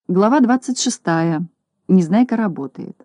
Глава 26. Незнайка работает.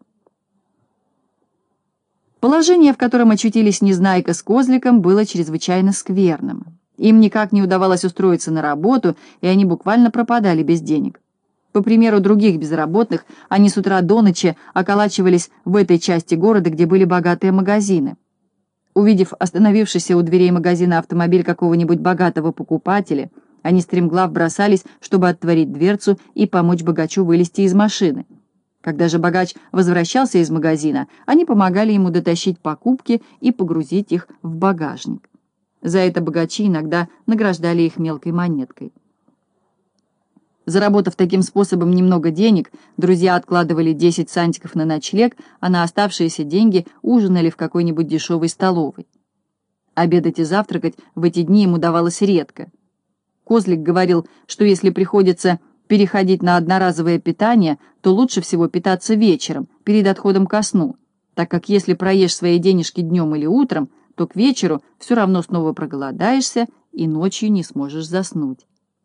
Положение, в котором очутились Незнайка с Козликом, было чрезвычайно скверным. Им никак не удавалось устроиться на работу, и они буквально пропадали без денег. По примеру других безработных, они с утра до ночи околачивались в этой части города, где были богатые магазины. Увидев остановившийся у дверей магазина автомобиль какого-нибудь богатого покупателя, они стремглав бросались, чтобы отворить дверцу и помочь богачу вылезти из машины. Когда же богач возвращался из магазина, они помогали ему дотащить покупки и погрузить их в багажник. За это богачи иногда награждали их мелкой монеткой. Заработав таким способом немного денег, друзья откладывали 10 сантиков на ночлег, а на оставшиеся деньги ужинали в какой-нибудь дешевой столовой. Обедать и завтракать в эти дни ему давалось редко. Козлик говорил, что если приходится переходить на одноразовое питание, то лучше всего питаться вечером, перед отходом ко сну, так как если проешь свои денежки днем или утром, то к вечеру все равно снова проголодаешься и ночью не сможешь заснуть.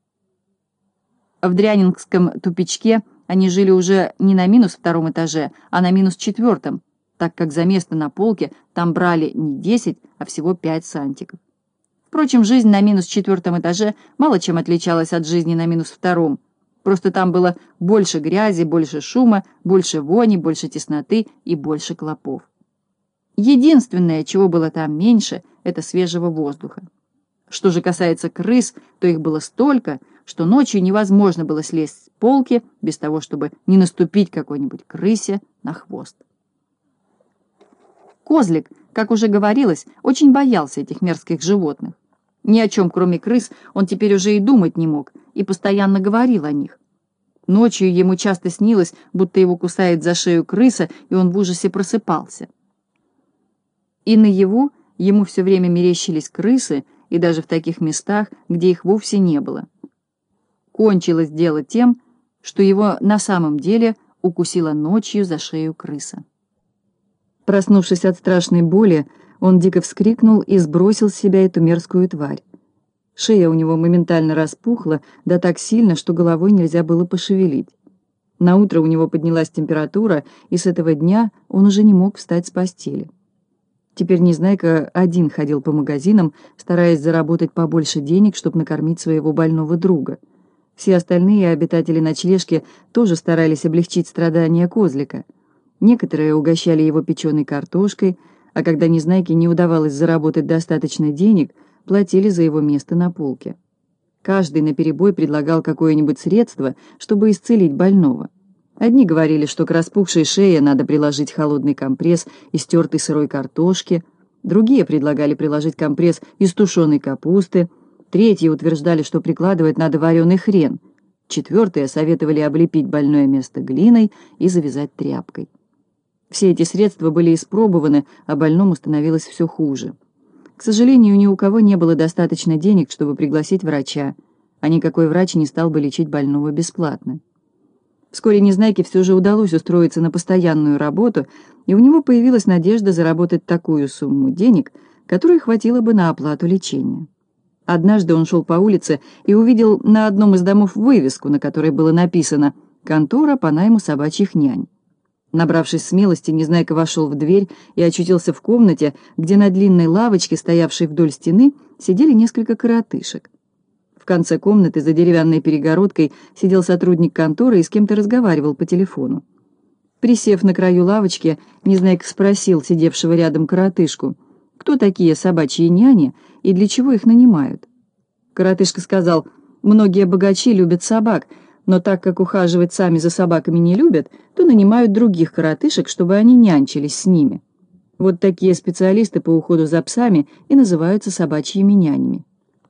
В Дрянингском тупичке они жили уже не на -2 этаже, а на -4, так как за место на полке там брали не 10, а всего 5 сантиков. Впрочем, жизнь на -4 этаже мало чем отличалась от жизни на -2. Просто там было больше грязи, больше шума, больше вони, больше тесноты и больше клопов. Единственное, чего было там меньше, это свежего воздуха. Что же касается крыс, то их было столько, что ночью невозможно было слезть с полки без того, чтобы не наступить какой-нибудь крысе на хвост. Козлик, как уже говорилось, очень боялся этих мерзких животных. Ни о чем, кроме крыс, он теперь уже и думать не мог, и постоянно говорил о них. Ночью ему часто снилось, будто его кусает за шею крыса, и он в ужасе просыпался. И наяву ему все время мерещились крысы, и даже в таких местах, где их вовсе не было. Кончилось дело тем, что его на самом деле укусила ночью за шею крыса. Проснувшись от страшной боли, он дико вскрикнул и сбросил с себя эту мерзкую тварь. Шея у него моментально распухла, да так сильно, что головой нельзя было пошевелить. Наутро у него поднялась температура, и с этого дня он уже не мог встать с постели. Теперь Незнайка один ходил по магазинам, стараясь заработать побольше денег, чтобы накормить своего больного друга. Все остальные обитатели ночлежки тоже старались облегчить страдания Козлика. Некоторые угощали его печеной картошкой, а когда Незнайке не удавалось заработать достаточно денег, платили за его место на полке. Каждый наперебой предлагал какое-нибудь средство, чтобы исцелить больного. Одни говорили, что к распухшей шее надо приложить холодный компресс из тертой сырой картошки, другие предлагали приложить компресс из тушеной капусты, третьи утверждали, что прикладывать надо вареный хрен, четвертые советовали облепить больное место глиной и завязать тряпкой. Все эти средства были испробованы, а больному становилось все хуже. К сожалению, ни у кого не было достаточно денег, чтобы пригласить врача, а никакой врач не стал бы лечить больного бесплатно. Вскоре Незнайке все же удалось устроиться на постоянную работу, и у него появилась надежда заработать такую сумму денег, которой хватило бы на оплату лечения. Однажды он шел по улице и увидел на одном из домов вывеску, на которой было написано «Контора по найму собачьих нянь». Набравшись смелости, Незнайка вошел в дверь и очутился в комнате, где на длинной лавочке, стоявшей вдоль стены, сидели несколько коротышек. В конце комнаты за деревянной перегородкой сидел сотрудник конторы и с кем-то разговаривал по телефону. Присев на краю лавочки, Незнайка спросил сидевшего рядом коротышку, кто такие собачьи няни и для чего их нанимают. Коротышка сказал, многие богачи любят собак, но так как ухаживать сами за собаками не любят, то нанимают других коротышек, чтобы они нянчились с ними. Вот такие специалисты по уходу за псами и называются собачьими нянями.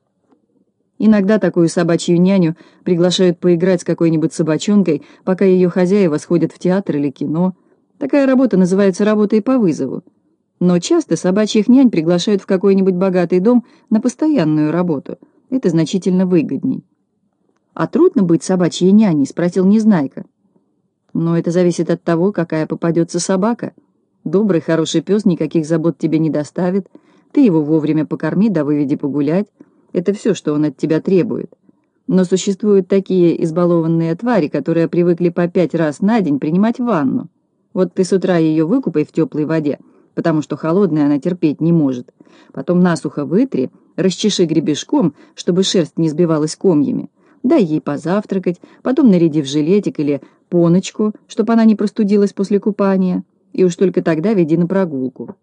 Иногда такую собачью няню приглашают поиграть с какой-нибудь собачонкой, пока ее хозяева сходят в театр или кино. Такая работа называется работой по вызову. Но часто собачьих нянь приглашают в какой-нибудь богатый дом на постоянную работу. Это значительно выгодней. «А трудно быть собачьей няней?» — спросил Незнайка. «Но это зависит от того, какая попадется собака. Добрый, хороший пес никаких забот тебе не доставит. Ты его вовремя покорми да выведи погулять. Это все, что он от тебя требует. Но существуют такие избалованные твари, которые привыкли по 5 раз на день принимать ванну. Вот ты с утра ее выкупай в теплой воде, потому что холодная она терпеть не может. Потом насухо вытри, расчеши гребешком, чтобы шерсть не сбивалась комьями. Дай ей позавтракать, потом наряди в жилетик или поночку, чтобы она не простудилась после купания, и уж только тогда веди на прогулку.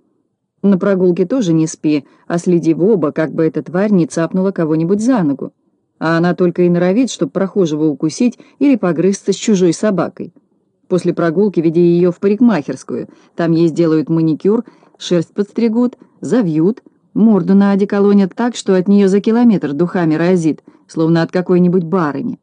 На прогулке тоже не спи, а следи в оба, как бы эта тварь не цапнула кого-нибудь за ногу. А она только и норовит, чтоб прохожего укусить или погрызться с чужой собакой. После прогулки веди ее в парикмахерскую. Там ей сделают маникюр, шерсть подстригут, завьют, морду наодеколонят так, что от нее за километр духами разит, словно от какой-нибудь барыни.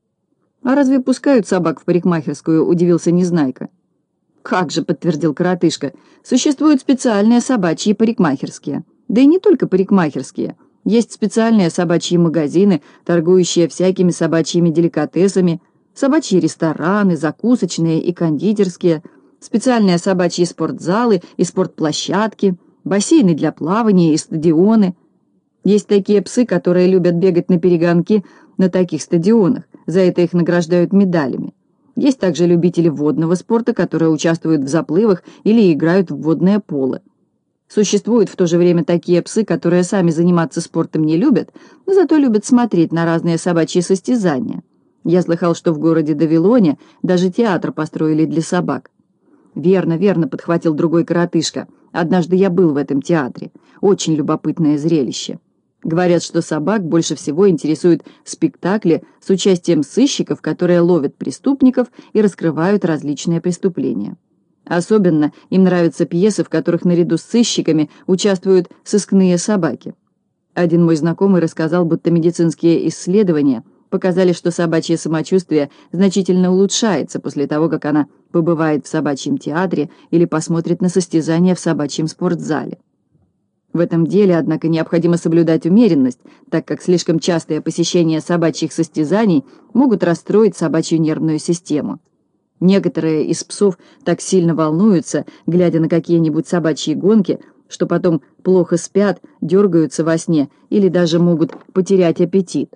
«А разве пускают собак в парикмахерскую?» — удивился Незнайка. «Как же», — подтвердил коротышка, — «существуют специальные собачьи парикмахерские. Да и не только парикмахерские. Есть специальные собачьи магазины, торгующие всякими собачьими деликатесами, собачьи рестораны, закусочные и кондитерские, специальные собачьи спортзалы и спортплощадки, бассейны для плавания и стадионы. Есть такие псы, которые любят бегать на перегонки на таких стадионах, за это их награждают медалями. Есть также любители водного спорта, которые участвуют в заплывах или играют в водное поло. Существуют в то же время такие псы, которые сами заниматься спортом не любят, но зато любят смотреть на разные собачьи состязания. Я слыхал, что в городе Давилоне даже театр построили для собак. «Верно, верно», — подхватил другой коротышка. «Однажды я был в этом театре. Очень любопытное зрелище. Говорят, что собак больше всего интересуют спектакли с участием сыщиков, которые ловят преступников и раскрывают различные преступления. Особенно им нравятся пьесы, в которых наряду с сыщиками участвуют сыскные собаки. Один мой знакомый рассказал, будто медицинские исследования показали, что собачье самочувствие значительно улучшается после того, как она побывает в собачьем театре или посмотрит на состязания в собачьем спортзале. В этом деле, однако, необходимо соблюдать умеренность, так как слишком частое посещение собачьих состязаний могут расстроить собачью нервную систему. Некоторые из псов так сильно волнуются, глядя на какие-нибудь собачьи гонки, что потом плохо спят, дергаются во сне или даже могут потерять аппетит.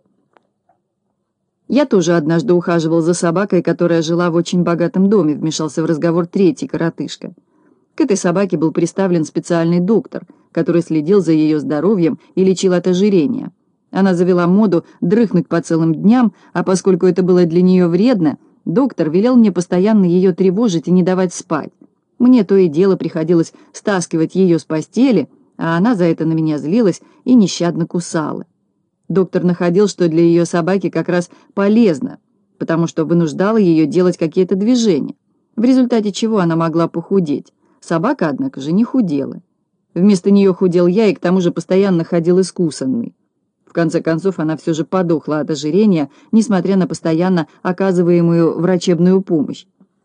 «Я тоже однажды ухаживал за собакой, которая жила в очень богатом доме», — вмешался в разговор третий коротышка. К этой собаке был приставлен специальный доктор, который следил за ее здоровьем и лечил от ожирения. Она завела моду дрыхнуть по целым дням, а поскольку это было для нее вредно, доктор велел мне постоянно ее тревожить и не давать спать. Мне то и дело приходилось стаскивать ее с постели, а она за это на меня злилась и нещадно кусала. Доктор находил, что для ее собаки как раз полезно, потому что вынуждало ее делать какие-то движения, в результате чего она могла похудеть. Собака, однако же, не худела. Вместо нее худел я и к тому же постоянно ходил искусанный. В конце концов, она все же подохла от ожирения, несмотря на постоянно оказываемую врачебную помощь.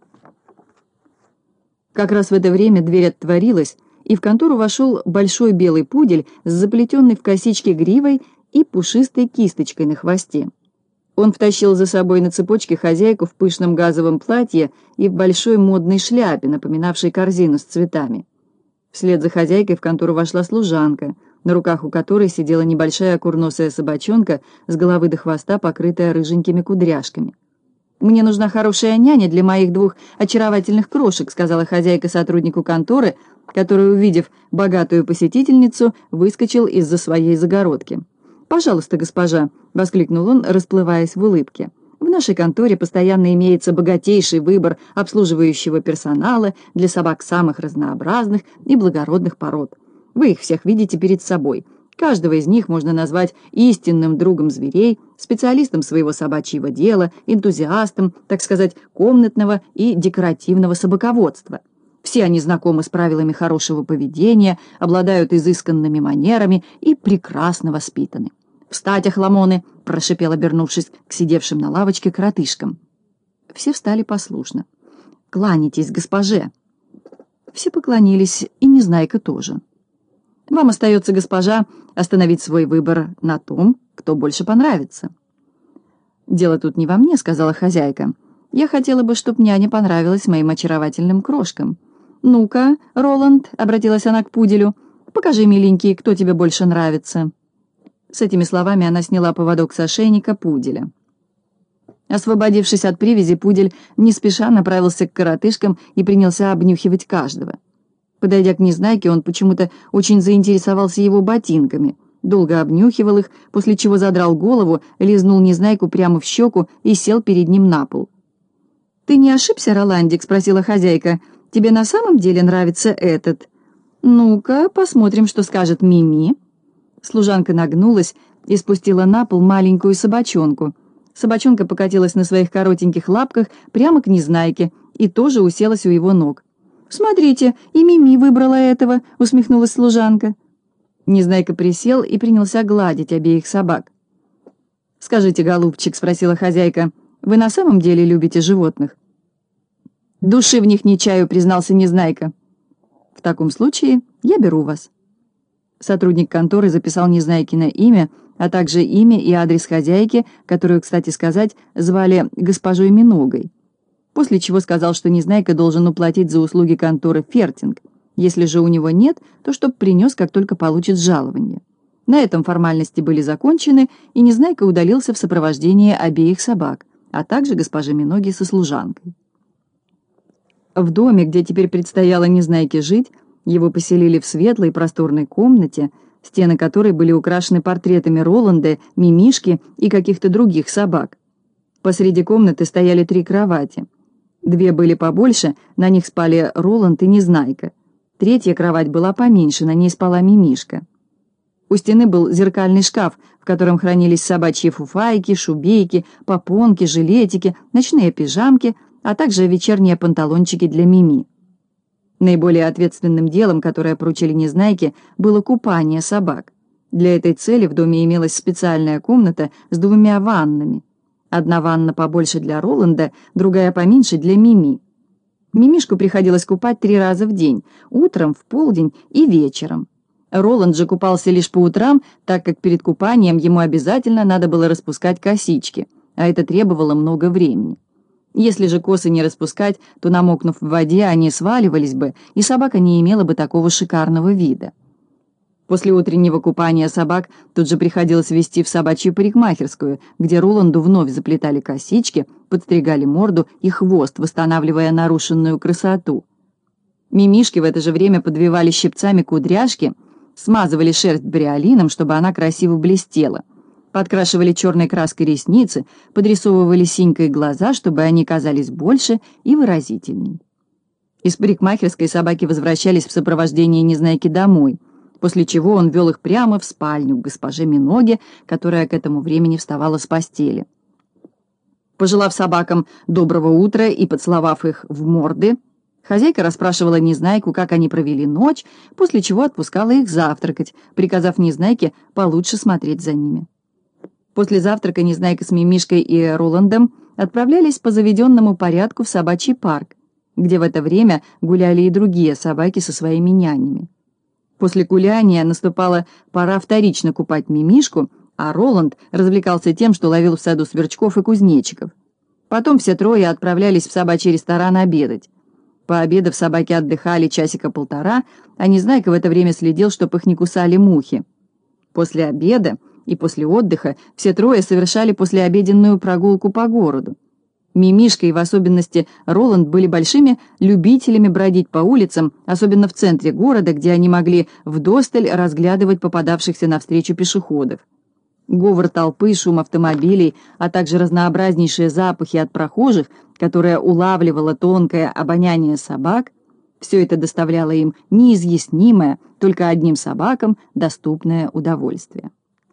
Как раз в это время дверь отворилась, и в контору вошел большой белый пудель с заплетенной в косички гривой и пушистой кисточкой на хвосте. Он втащил за собой на цепочке хозяйку в пышном газовом платье и в большой модной шляпе, напоминавшей корзину с цветами. Вслед за хозяйкой в контору вошла служанка, на руках у которой сидела небольшая курносая собачонка с головы до хвоста, покрытая рыженькими кудряшками. «Мне нужна хорошая няня для моих 2 очаровательных крошек», — сказала хозяйка сотруднику конторы, который, увидев богатую посетительницу, выскочил из-за своей загородки. «Пожалуйста, госпожа», — воскликнул он, расплываясь в улыбке. «В нашей конторе постоянно имеется богатейший выбор обслуживающего персонала для собак самых разнообразных и благородных пород. Вы их всех видите перед собой. Каждого из них можно назвать истинным другом зверей, специалистом своего собачьего дела, энтузиастом, так сказать, комнатного и декоративного собаководства. Все они знакомы с правилами хорошего поведения, обладают изысканными манерами и прекрасно воспитаны. «Встать, охламоны!» — прошипел, обернувшись к сидевшим на лавочке коротышкам. Все встали послушно. «Кланяйтесь госпоже!» Все поклонились, и Незнайка тоже. «Вам остается, госпожа, остановить свой выбор на том, кто больше понравится». «Дело тут не во мне», — сказала хозяйка. «Я хотела бы, чтоб няня понравилась моим очаровательным крошкам. Ну-ка, Роланд», — обратилась она к пуделю, — «покажи, миленький, кто тебе больше нравится». С этими словами она сняла поводок с ошейника пуделя. Освободившись от привязи, пудель не спеша направился к коротышкам и принялся обнюхивать каждого. Подойдя к Незнайке, он почему-то очень заинтересовался его ботинками, долго обнюхивал их, после чего задрал голову, лизнул Незнайку прямо в щеку и сел перед ним на пол. «Ты не ошибся, Роландик?» — спросила хозяйка. «Тебе на самом деле нравится этот? Ну-ка, посмотрим, что скажет Мими». Служанка нагнулась и спустила на пол маленькую собачонку. Собачонка покатилась на своих коротеньких лапках прямо к Незнайке и тоже уселась у его ног. «Смотрите, и Мими выбрала этого», — усмехнулась служанка. Незнайка присел и принялся гладить обеих собак. «Скажите, голубчик», — спросила хозяйка, — «вы на самом деле любите животных?» «Души в них не чаю», — признался Незнайка. «В таком случае я беру вас». Сотрудник конторы записал Незнайкино имя, а также имя и адрес хозяйки, которую, кстати сказать, звали госпожой Миногой. После чего сказал, что Незнайка должен уплатить за услуги конторы фертинг. Если же у него нет, то чтоб принес, как только получит жалование. На этом формальности были закончены, и Незнайка удалился в сопровождении обеих собак, а также госпожи Миноги со служанкой. В доме, где теперь предстояло Незнайке жить, его поселили в светлой просторной комнате, стены которой были украшены портретами Роланда, Мимишки и каких-то других собак. Посреди комнаты стояли 3 кровати. 2 были побольше, на них спали Роланд и Незнайка. 3-я кровать была поменьше, на ней спала Мимишка. У стены был зеркальный шкаф, в котором хранились собачьи фуфайки, шубейки, попонки, жилетики, ночные пижамки, а также вечерние панталончики для Мими. Наиболее ответственным делом, которое поручили Незнайке, было купание собак. Для этой цели в доме имелась специальная комната с 2 ваннами. Одна ванна побольше для Роланда, другая поменьше для Мими. Мимишку приходилось купать 3 раза в день, утром, в полдень и вечером. Роланд же купался лишь по утрам, так как перед купанием ему обязательно надо было распускать косички, а это требовало много времени. Если же косы не распускать, то, намокнув в воде, они сваливались бы, и собака не имела бы такого шикарного вида. После утреннего купания собак тут же приходилось везти в собачью парикмахерскую, где Роланду вновь заплетали косички, подстригали морду и хвост, восстанавливая нарушенную красоту. Мимишки в это же время подвивали щипцами кудряшки, смазывали шерсть бриолином, чтобы она красиво блестела, подкрашивали черной краской ресницы, подрисовывали синькой глаза, чтобы они казались больше и выразительней. Из парикмахерской собаки возвращались в сопровождении Незнайки домой, после чего он вел их прямо в спальню к госпоже Миноге, которая к этому времени вставала с постели. Пожелав собакам доброго утра и поцеловав их в морды, хозяйка расспрашивала Незнайку, как они провели ночь, после чего отпускала их завтракать, приказав Незнайке получше смотреть за ними. После завтрака Незнайка с Мимишкой и Роландом отправлялись по заведенному порядку в собачий парк, где в это время гуляли и другие собаки со своими нянями. После гуляния наступала пора вторично купать Мимишку, а Роланд развлекался тем, что ловил в саду сверчков и кузнечиков. Потом все 3 отправлялись в собачий ресторан обедать. Пообедав, собаки отдыхали 1-1,5 часа, а Незнайка в это время следил, чтобы их не кусали мухи. После обеда и после отдыха все 3 совершали послеобеденную прогулку по городу. Мимишка и в особенности Роланд были большими любителями бродить по улицам, особенно в центре города, где они могли вдосталь разглядывать попадавшихся навстречу пешеходов. Говор толпы, шум автомобилей, а также разнообразнейшие запахи от прохожих, которые улавливало тонкое обоняние собак, все это доставляло им неизъяснимое, только одним собакам доступное удовольствие.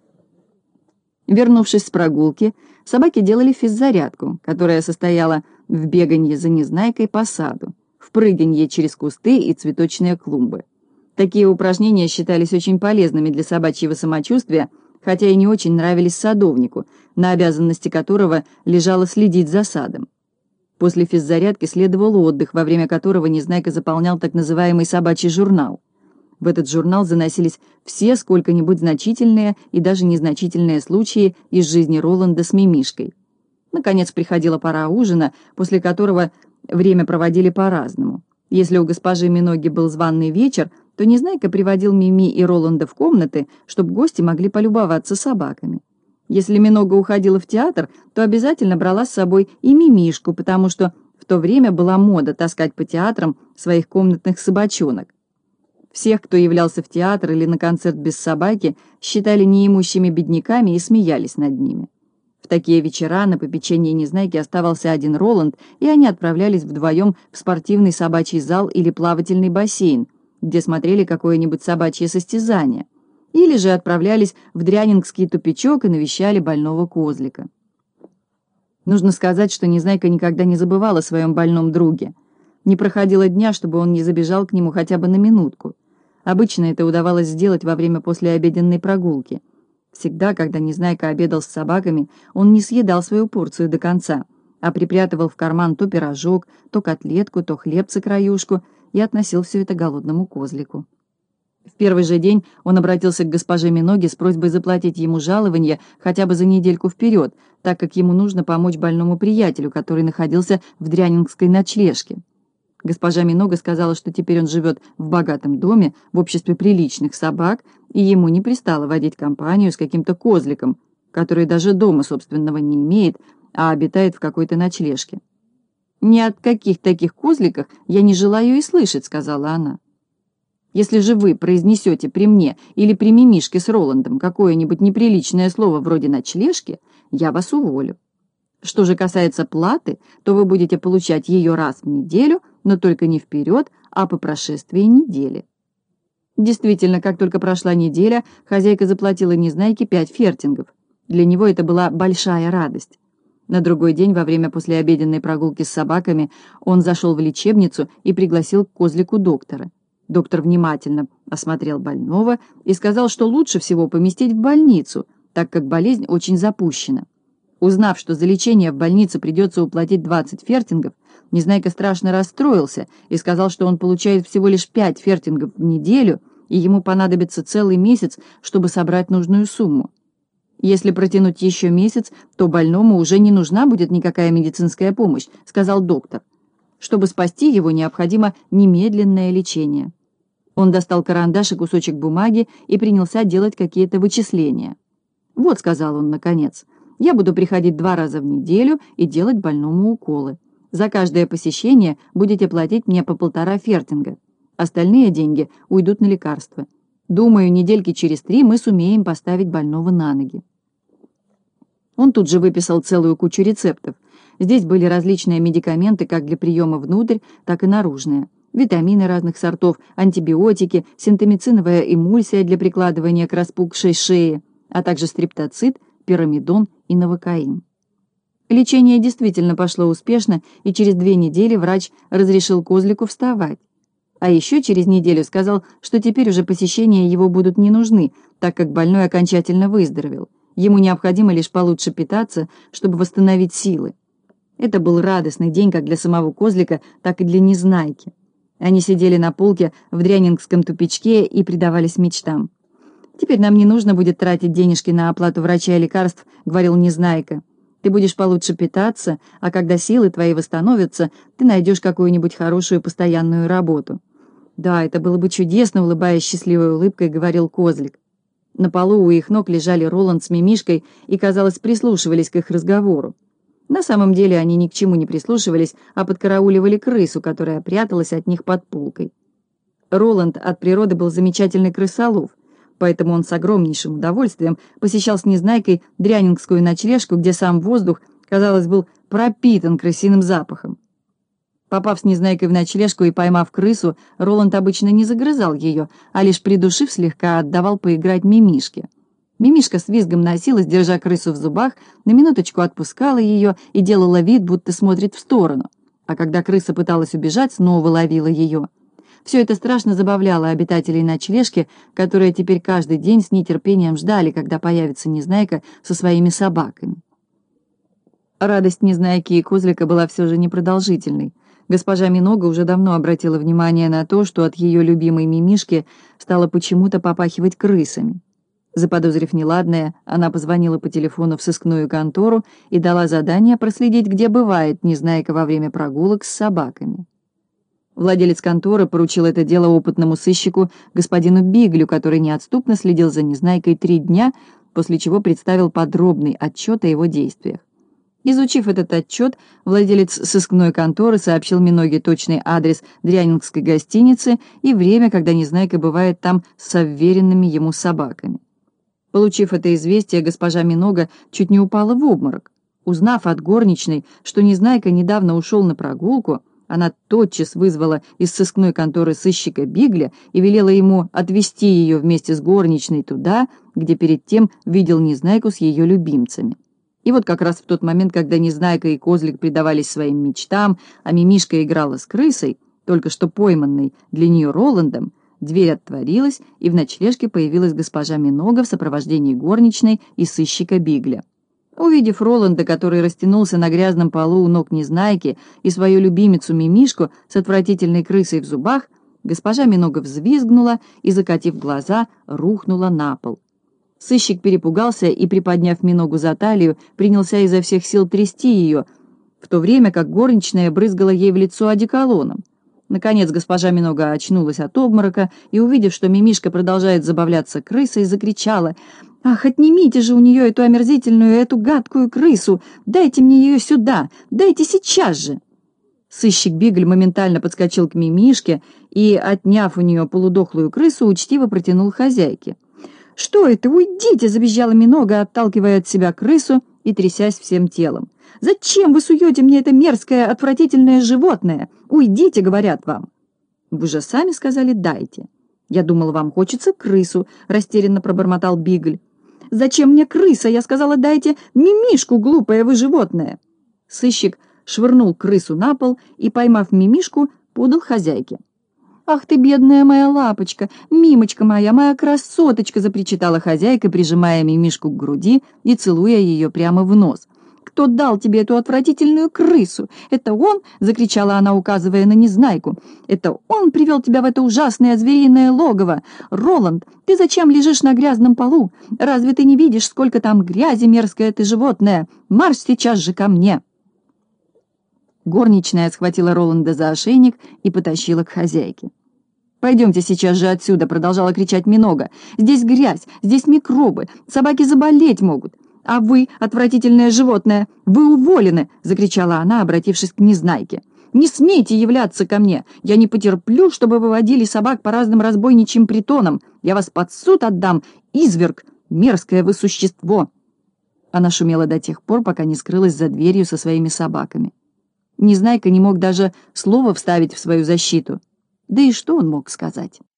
Вернувшись с прогулки, собаки делали физзарядку, которая состояла в беганье за Незнайкой по саду, в прыганье через кусты и цветочные клумбы. Такие упражнения считались очень полезными для собачьего самочувствия, хотя и не очень нравились садовнику, на обязанности которого лежало следить за садом. После физзарядки следовал отдых, во время которого Незнайка заполнял так называемый собачий журнал. В этот журнал заносились все сколько-нибудь значительные и даже незначительные случаи из жизни Роланда с Мимишкой. Наконец приходила пора ужина, после которого время проводили по-разному. Если у госпожи Миноги был званый вечер, то Незнайка приводил Мими и Роланда в комнаты, чтобы гости могли полюбоваться собаками. Если Минога уходила в театр, то обязательно брала с собой и Мимишку, потому что в то время была мода таскать по театрам своих комнатных собачонок. Всех, кто являлся в театр или на концерт без собаки, считали неимущими бедняками и смеялись над ними. В такие вечера на попечении Незнайки оставался один Роланд, и они отправлялись вдвоем в спортивный собачий зал или плавательный бассейн, где смотрели какое-нибудь собачье состязание, или же отправлялись в дрянингский тупичок и навещали больного козлика. Нужно сказать, что Незнайка никогда не забывал о своем больном друге. Не проходило дня, чтобы он не забежал к нему хотя бы на минутку. Обычно это удавалось сделать во время послеобеденной прогулки. Всегда, когда Незнайка обедал с собаками, он не съедал свою порцию до конца, а припрятывал в карман то пирожок, то котлетку, то хлебца-краюшку и относил все это голодному козлику. В первый же день он обратился к госпоже Миноге с просьбой заплатить ему жалование хотя бы за недельку вперед, так как ему нужно помочь больному приятелю, который находился в дрянингской ночлежке. Госпожа Минога сказала, что теперь он живет в богатом доме, в обществе приличных собак, и ему не пристало водить компанию с каким-то козликом, который даже дома собственного не имеет, а обитает в какой-то ночлежке. «Ни от каких таких козликах я не желаю и слышать», — сказала она. «Если же вы произнесете при мне или при Мимишке с Роландом какое-нибудь неприличное слово вроде ночлежки, я вас уволю. Что же касается платы, то вы будете получать ее раз в неделю, но только не вперед, а по прошествии недели». Действительно, как только прошла неделя, хозяйка заплатила Незнайке 5 фертингов. Для него это была большая радость. На другой день, во время послеобеденной прогулки с собаками, он зашел в лечебницу и пригласил к козлику доктора. Доктор внимательно осмотрел больного и сказал, что лучше всего поместить в больницу, так как болезнь очень запущена. Узнав, что за лечение в больнице придется уплатить 20 фертингов, Незнайка страшно расстроился и сказал, что он получает всего лишь 5 фертингов в неделю, и ему понадобится целый месяц, чтобы собрать нужную сумму. «Если протянуть еще месяц, то больному уже не нужна будет никакая медицинская помощь», — сказал доктор. «Чтобы спасти его, необходимо немедленное лечение». Он достал карандаш и кусочек бумаги и принялся делать какие-то вычисления. «Вот», — сказал он наконец, — «я буду приходить 2 раза в неделю и делать больному уколы. За каждое посещение будете платить мне по 1,5 фертинга. Остальные деньги уйдут на лекарства. Думаю, недельки через 3 мы сумеем поставить больного на ноги». Он тут же выписал целую кучу рецептов. Здесь были различные медикаменты как для приема внутрь, так и наружные. Витамины разных сортов, антибиотики, синтомициновая эмульсия для прикладывания к распухшей шее, а также стриптоцит, пирамидон и новокаин. Лечение действительно пошло успешно, и через 2 недели врач разрешил козлику вставать. А еще через неделю сказал, что теперь уже посещения его будут не нужны, так как больной окончательно выздоровел. Ему необходимо лишь получше питаться, чтобы восстановить силы. Это был радостный день как для самого козлика, так и для Незнайки. Они сидели на полке в дрянингском тупичке и предавались мечтам. «Теперь нам не нужно будет тратить денежки на оплату врача и лекарств», — говорил Незнайка. «Ты будешь получше питаться, а когда силы твои восстановятся, ты найдешь какую-нибудь хорошую постоянную работу». «Да, это было бы чудесно», — улыбаясь счастливой улыбкой, говорил козлик. На полу у их ног лежали Роланд с Мимишкой и, казалось, прислушивались к их разговору. На самом деле они ни к чему не прислушивались, а подкарауливали крысу, которая пряталась от них под полкой. Роланд от природы был замечательный крысолов, поэтому он с огромнейшим удовольствием посещал с Незнайкой дрянингскую ночлежку, где сам воздух, казалось, был пропитан крысиным запахом. Попав с Незнайкой в ночлежку и поймав крысу, Роланд обычно не загрызал ее, а лишь придушив слегка отдавал поиграть Мимишке. Мимишка с визгом носилась, держа крысу в зубах, на минуточку отпускала ее и делала вид, будто смотрит в сторону. А когда крыса пыталась убежать, снова ловила ее. Все это страшно забавляло обитателей ночлежки, которые теперь каждый день с нетерпением ждали, когда появится Незнайка со своими собаками. Радость Незнайки и козлика была все же непродолжительной. Госпожа Минога уже давно обратила внимание на то, что от ее любимой Мимишки стало почему-то попахивать крысами. Заподозрив неладное, она позвонила по телефону в сыскную контору и дала задание проследить, где бывает Незнайка во время прогулок с собаками. Владелец конторы поручил это дело опытному сыщику господину Биглю, который неотступно следил за Незнайкой 3 дня, после чего представил подробный отчет о его действиях. Изучив этот отчет, владелец сыскной конторы сообщил Миноге точный адрес дрянингской гостиницы и время, когда Незнайка бывает там с уверенными ему собаками. Получив это известие, госпожа Минога чуть не упала в обморок. Узнав от горничной, что Незнайка недавно ушел на прогулку, она тотчас вызвала из сыскной конторы сыщика Бигля и велела ему отвезти ее вместе с горничной туда, где перед тем видел Незнайку с ее любимцами. И вот как раз в тот момент, когда Незнайка и Козлик предавались своим мечтам, а Мимишка играла с крысой, только что пойманной для нее Роландом, дверь отворилась, и в ночлежке появилась госпожа Минога в сопровождении горничной и сыщика Бигля. Увидев Роланда, который растянулся на грязном полу у ног Незнайки, и свою любимицу Мимишку с отвратительной крысой в зубах, госпожа Минога взвизгнула и, закатив глаза, рухнула на пол. Сыщик перепугался и, приподняв Миногу за талию, принялся изо всех сил трясти ее, в то время как горничная брызгала ей в лицо одеколоном. Наконец госпожа Минога очнулась от обморока и, увидев, что Мимишка продолжает забавляться крысой, закричала: «Ах, отнимите же у нее эту омерзительную, эту гадкую крысу! Дайте мне ее сюда! Дайте сейчас же!» Сыщик Бигль моментально подскочил к Мимишке и, отняв у нее полудохлую крысу, учтиво протянул хозяйке. «Что это? Уйдите!» — завизжала Минога, отталкивая от себя крысу и трясясь всем телом. «Зачем вы суете мне это мерзкое, отвратительное животное? Уйдите, говорят вам!» «Вы же сами сказали «дайте». Я думал, вам хочется крысу», — растерянно пробормотал Бигль. «Зачем мне крыса? Я сказала, дайте Мимишку, глупое вы животное!» Сыщик швырнул крысу на пол и, поймав Мимишку, подал хозяйке. «Ах ты, бедная моя лапочка, Мимочка моя красоточка!» — запричитала хозяйка, прижимая Мимишку к груди и целуя ее прямо в нос. «Кто дал тебе эту отвратительную крысу? Это он?» — закричала она, указывая на Незнайку. «Это он привел тебя в это ужасное звериное логово! Роланд, ты зачем лежишь на грязном полу? Разве ты не видишь, сколько там грязи, мерзкое ты животное? Марш сейчас же ко мне!» Горничная схватила Роланда за ошейник и потащила к хозяйке. «Пойдемте сейчас же отсюда!» — продолжала кричать Минога. «Здесь грязь, здесь микробы, собаки заболеть могут. А вы, отвратительное животное, вы уволены!» — закричала она, обратившись к Незнайке. «Не смейте являться ко мне! Я не потерплю, чтобы вы водили собак по разным разбойничьим притонам! Я вас под суд отдам, изверг! Мерзкое вы существо!» Она шумела до тех пор, пока не скрылась за дверью со своими собаками. Незнайка не мог даже слова вставить в свою защиту. Да и что он мог сказать?